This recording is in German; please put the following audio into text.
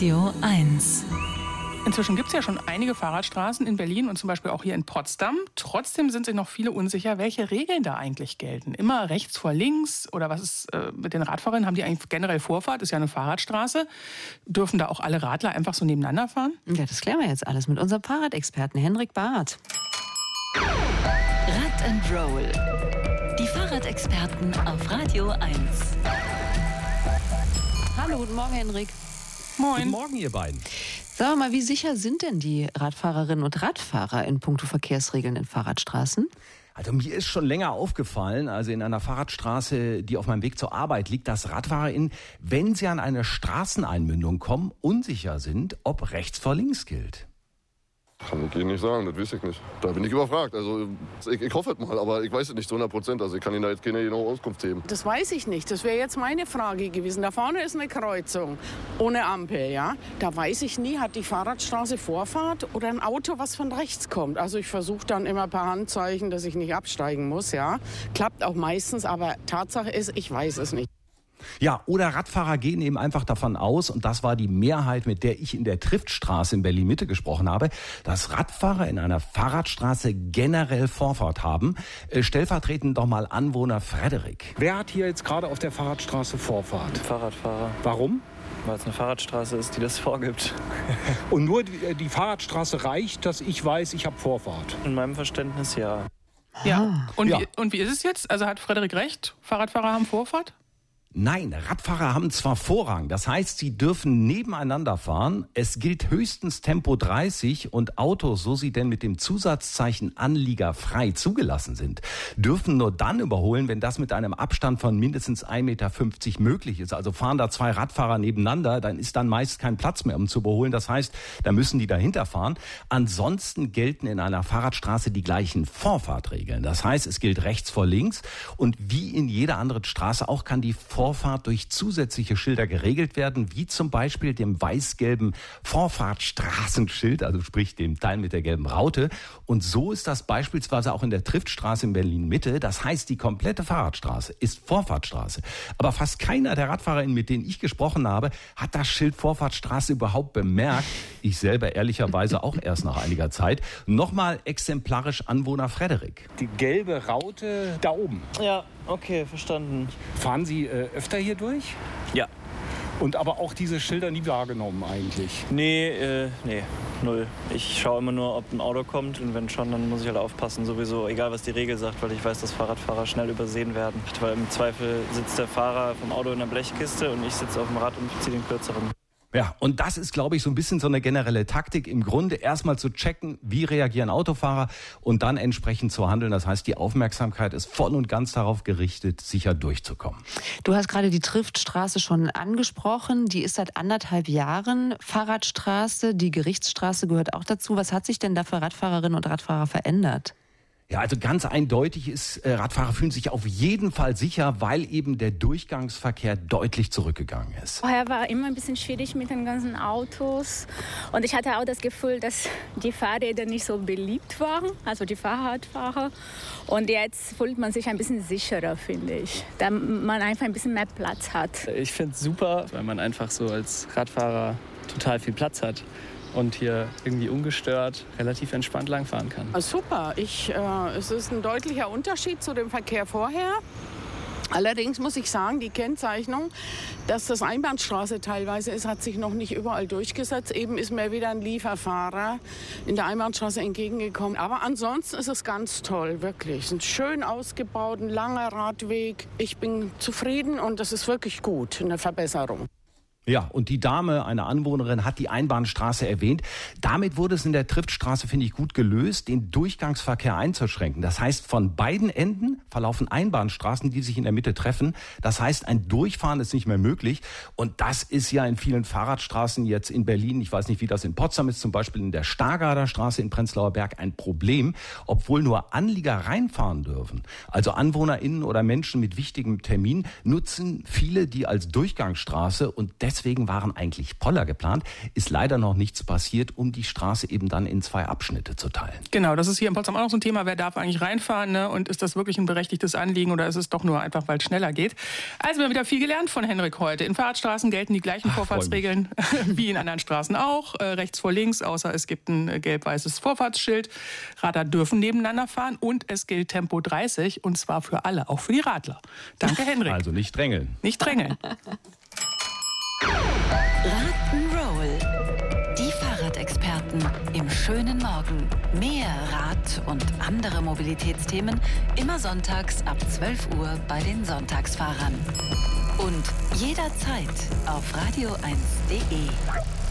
Radio 1. Inzwischen gibt es ja schon einige Fahrradstraßen in Berlin und zum Beispiel auch hier in Potsdam. Trotzdem sind sich noch viele unsicher, welche Regeln da eigentlich gelten. Immer rechts vor links oder was ist mit den Radfahrern? Haben die eigentlich generell Vorfahrt? Ist ja eine Fahrradstraße. Dürfen da auch alle Radler einfach so nebeneinander fahren? Ja, das klären wir jetzt alles mit unserem Fahrradexperten Henrik Barth. Rad and Roll. Die Fahrradexperten auf Radio 1. Hallo, guten Morgen, Henrik. Moin. Guten Morgen, ihr beiden. Sag mal, wie sicher sind denn die Radfahrerinnen und Radfahrer in puncto Verkehrsregeln in Fahrradstraßen? Also mir ist schon länger aufgefallen, also in einer Fahrradstraße, die auf meinem Weg zur Arbeit liegt, dass RadfahrerInnen, wenn sie an eine Straßeneinmündung kommen, unsicher sind, ob rechts vor links gilt. Kann ich Ihnen nicht sagen, das weiß ich nicht. Da bin ich überfragt. Also ich hoffe es mal, aber ich weiß es nicht zu 100%. Also ich kann Ihnen da jetzt keine genaue Auskunft geben. Das weiß ich nicht. Das wäre jetzt meine Frage gewesen. Da vorne ist eine Kreuzung ohne Ampel, ja. Da weiß ich nie, hat die Fahrradstraße Vorfahrt oder ein Auto, was von rechts kommt. Also ich versuche dann immer per Handzeichen, dass ich nicht absteigen muss, ja. Klappt auch meistens, aber Tatsache ist, ich weiß es nicht. Ja, oder Radfahrer gehen eben einfach davon aus, und das war die Mehrheit, mit der ich in der Triftstraße in Berlin-Mitte gesprochen habe, dass Radfahrer in einer Fahrradstraße generell Vorfahrt haben. Stellvertretend doch mal Anwohner Frederik. Wer hat hier jetzt gerade auf der Fahrradstraße Vorfahrt? Fahrradfahrer. Warum? Weil es eine Fahrradstraße ist, die das vorgibt. Und nur die Fahrradstraße reicht, dass ich weiß, ich habe Vorfahrt? In meinem Verständnis ja. Ja. Und, Ja. Wie ist es jetzt? Also hat Frederik recht? Fahrradfahrer haben Vorfahrt? Nein, Radfahrer haben zwar Vorrang, das heißt, sie dürfen nebeneinander fahren. Es gilt höchstens Tempo 30 und Autos, so sie denn mit dem Zusatzzeichen Anlieger frei zugelassen sind, dürfen nur dann überholen, wenn das mit einem Abstand von mindestens 1,50 Meter möglich ist. Also fahren da zwei Radfahrer nebeneinander, dann ist dann meist kein Platz mehr, um zu überholen. Das heißt, da müssen die dahinter fahren. Ansonsten gelten in einer Fahrradstraße die gleichen Vorfahrtregeln. Das heißt, es gilt rechts vor links und wie in jeder anderen Straße auch kann die Vorfahrt durch zusätzliche Schilder geregelt werden, wie zum Beispiel dem weiß-gelben Vorfahrtstraßenschild, also sprich dem Teil mit der gelben Raute. Und so ist das beispielsweise auch in der Triftstraße in Berlin-Mitte. Das heißt, die komplette Fahrradstraße ist Vorfahrtstraße. Aber fast keiner der RadfahrerInnen, mit denen ich gesprochen habe, hat das Schild Vorfahrtstraße überhaupt bemerkt. Ich selber ehrlicherweise auch erst nach einiger Zeit. Nochmal exemplarisch Anwohner Frederik. Die gelbe Raute da oben. Ja, okay, verstanden. Fahren Sie öfter hier durch? Ja. Und aber auch diese Schilder nie wahrgenommen eigentlich? Nee, null. Ich schaue immer nur, ob ein Auto kommt und wenn schon, dann muss ich halt aufpassen, sowieso, egal was die Regel sagt, weil ich weiß, dass Fahrradfahrer schnell übersehen werden. Weil im Zweifel sitzt der Fahrer vom Auto in der Blechkiste und ich sitze auf dem Rad und ziehe den kürzeren. Ja, und das ist, glaube ich, so ein bisschen so eine generelle Taktik. Im Grunde erstmal zu checken, wie reagieren Autofahrer und dann entsprechend zu handeln. Das heißt, die Aufmerksamkeit ist voll und ganz darauf gerichtet, sicher durchzukommen. Du hast gerade die Triftstraße schon angesprochen. Die ist seit 1,5 Jahren Fahrradstraße. Die Gerichtsstraße gehört auch dazu. Was hat sich denn da für Radfahrerinnen und Radfahrer verändert? Ja, also ganz eindeutig ist, Radfahrer fühlen sich auf jeden Fall sicher, weil eben der Durchgangsverkehr deutlich zurückgegangen ist. Vorher war immer ein bisschen schwierig mit den ganzen Autos und ich hatte auch das Gefühl, dass die Fahrräder nicht so beliebt waren, also die Fahrradfahrer. Und jetzt fühlt man sich ein bisschen sicherer, finde ich, da man einfach ein bisschen mehr Platz hat. Ich finde es super, weil man einfach so als Radfahrer total viel Platz hat und hier irgendwie ungestört relativ entspannt langfahren kann. Super. Es ist ein deutlicher Unterschied zu dem Verkehr vorher. Allerdings muss ich sagen, die Kennzeichnung, dass das Einbahnstraße teilweise ist, hat sich noch nicht überall durchgesetzt. Eben ist mir wieder ein Lieferfahrer in der Einbahnstraße entgegengekommen. Aber ansonsten ist es ganz toll, wirklich. Es ist ein schön ausgebaut, ein langer Radweg. Ich bin zufrieden und das ist wirklich gut, eine Verbesserung. Ja, und die Dame, eine Anwohnerin, hat die Einbahnstraße erwähnt. Damit wurde es in der Triftstraße, finde ich, gut gelöst, den Durchgangsverkehr einzuschränken. Das heißt, von beiden Enden verlaufen Einbahnstraßen, die sich in der Mitte treffen. Das heißt, ein Durchfahren ist nicht mehr möglich. Und das ist ja in vielen Fahrradstraßen jetzt in Berlin, ich weiß nicht, wie das in Potsdam ist, zum Beispiel in der Stargarder Straße in Prenzlauer Berg ein Problem, obwohl nur Anlieger reinfahren dürfen. Also AnwohnerInnen oder Menschen mit wichtigem Termin nutzen viele die als Durchgangsstraße und deswegen deswegen waren eigentlich Poller geplant. Ist leider noch nichts passiert, um die Straße eben dann in 2 Abschnitte zu teilen. Genau, das ist hier in Potsdam auch noch so ein Thema. Wer darf eigentlich reinfahren, ne? Und ist das wirklich ein berechtigtes Anliegen oder ist es doch nur einfach, weil es schneller geht? Also wir haben wieder viel gelernt von Henrik heute. In Fahrradstraßen gelten die gleichen Vorfahrtsregeln wie in anderen Straßen auch. Rechts vor links, außer es gibt ein gelb-weißes Vorfahrtsschild. Radler dürfen nebeneinander fahren und es gilt Tempo 30 und zwar für alle, auch für die Radler. Danke, Henrik. Also nicht drängeln. Nicht drängeln. Rock'n'Roll. Die Fahrradexperten im schönen Morgen. Mehr Rad und andere Mobilitätsthemen immer sonntags ab 12 Uhr bei den Sonntagsfahrern. Und jederzeit auf radio1.de.